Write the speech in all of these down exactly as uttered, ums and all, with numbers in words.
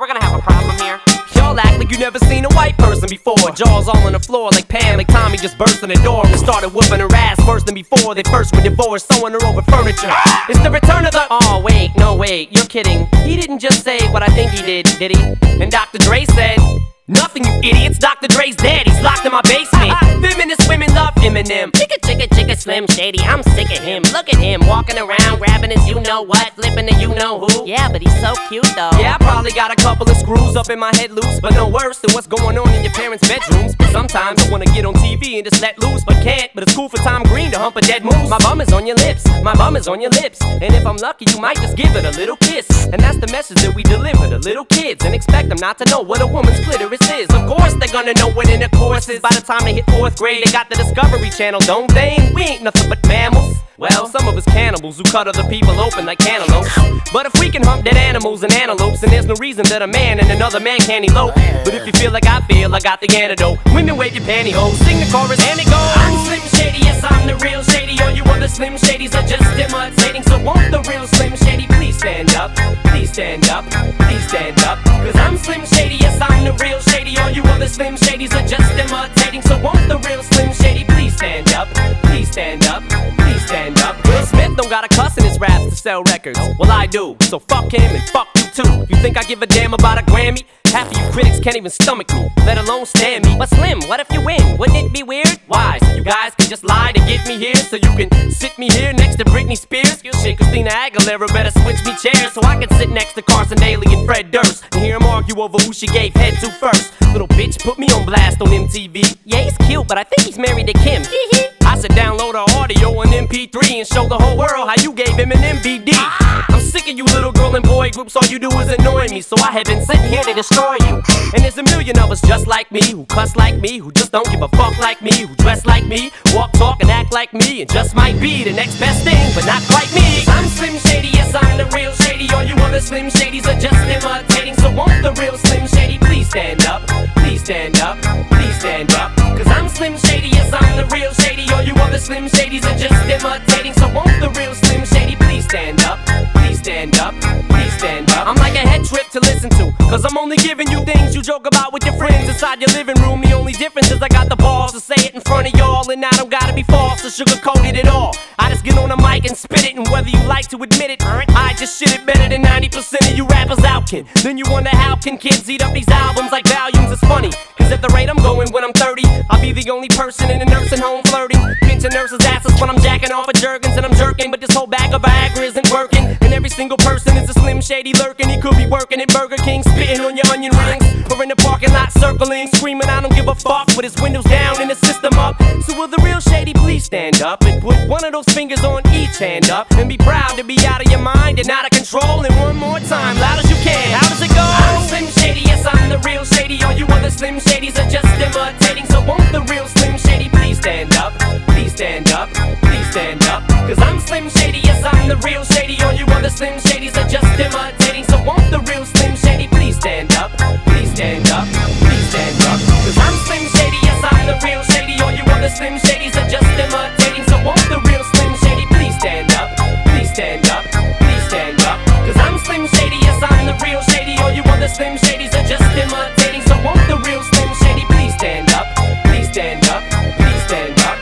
we're gonna have a problem here. Y'all act like you never seen a white person before. Jaws all on the floor like Pam, like Tommy just burst in the door and started whooping her ass worse than before. They first were divorced, sewing her over furniture. It's the return of the... Oh wait, no wait, you're kidding. He didn't just say what I think he did, did he? And Doctor Dre said... Nothing, you idiots. Doctor Dre's dead. He's locked in my basement. Feminist women love Eminem. Chicka, chicka, chicka, Slim Shady. I'm sick of him. Look at him walking around, grabbing his you-know-what, flipping the you-know-who. Yeah, but he's so cute, though. Yeah, I probably got a couple of screws up in my head loose, but no worse than what's going on in your parents' bedrooms. But sometimes I wanna get on T V and just let loose, but can't. But it's cool for Tom Green to hump a dead moose. My bum is on your lips. My bum is on your lips. And if I'm lucky, you might just give it a little kiss. And that's the message that we deliver to little kids, and expect them not to know what a woman's clitoris is. Of course they're gonna know what intercourse is. By the time they hit fourth grade, they got the Discovery Channel, don't they? And we ain't nothing but mammals. Well, some of us cannibals who cut other people open like cantaloupes. But if we can hump dead animals and antelopes, then there's no reason that a man and another man can't elope. But if you feel like I feel, I got the antidote. Women wave your pantyhose, sing the chorus and it goes. I'm Slim Shady, yes I'm the real Shady. All you other Slim Shadys are just imitating. So won't the real Slim Shady please stand up? Please stand up, please stand up. Cause I'm Slim Shady, yes I'm the real Shady. All you other Slim Shadys are just imitating. So won't the real Slim Shady please stand up? Please stand up, please stand up. Will Smith don't got a cuss in his raps to sell records. Well I do, so fuck him and fuck you too. You think I give a damn about a Grammy? Half of you critics can't even stomach me, let alone stand me. But Slim, what if you win? Wouldn't it be weird? Why? So you guys can just lie to get me here, so you can sit me here next to Britney Spears? Shit, Christina Aguilera better switch me chairs so I can sit next to Carson Daly and Fred Durst and hear them argue over who she gave head to first. Little bitch put me on blast on M T V. Yeah, he's cute, but I think he's married to Kim. I said download her audio on M P three and show the whole world how you gave him an M V D. I'm sick of you little girl and boy groups, all you do is annoy me, so I have been sitting here to destroy you. And there's a million of us just like me, who cuss like me, who just don't give a fuck like me, who dress like me, walk, talk, and act like me, and just might be the next best thing, but not quite me. I'm Slim Shady, yes I'm the real Shady. All you other Slim Shadys are just imitating. So won't the real Slim Shady please stand up? Please stand up, please stand up. Cause I'm Slim Shady, yes I'm the real Shady. All you other Slim Shadys are just imitating. So won't the real Slim Shady please stand up? Please stand up, please stand up. I'm like a head trip to listen to, cause I'm only giving you things you joke about with your friends inside your living room. The only difference is I got the balls to say it in front of y'all, and I don't gotta be false or sugarcoated at all. I just get on the mic and spit it, and whether you like to admit it, I just shit it better than ninety percent of you rappers out can. Then you wonder how can kids eat up these albums like volumes. It's funny, cause at the rate I'm going when I'm thirty, I'll be the only person in a nursing home flirting, pinching nurses' asses when I'm jacking off of Jergens and I'm jerking. But this whole bag of Viagra isn't working, and every single person is a Slim Shady lurking. He could be working at Burger King, spitting on your onion rings, or in the parking lot circling, screaming I don't give a fuck with his windows down and his system up. So will the real Shady please stand up and put one of those fingers on each hand up and be proud to be out of your mind and out of control? And one more time, loud as you can. How does it go? I'm Slim Shady, yes I'm the real Shady. All you other Slim Shadys are just imitating. So won't the real Slim Shady please stand up? Please stand up, please stand up. Cause I'm Slim Shady, yes I'm the real Shady. All you other Slim Shadys are just imitating. So won't the real Slim Shady please stand up? Please stand up, please stand up. Cause I'm Slim Shady, yes I'm the real Shady. All you other Slim Shadys are just imitating. So won't the real Slim Shady please stand up? Please stand up, please stand up. Cause I'm Slim Shady, yes I'm the real Shady. All you other Slim Shadys are just imitating. So won't the real Slim Shady please stand up? Please stand up, please stand up.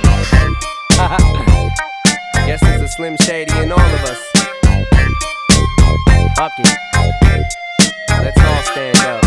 Guess there's a Slim Shady in all of us. Fuck it. Let's all stand up.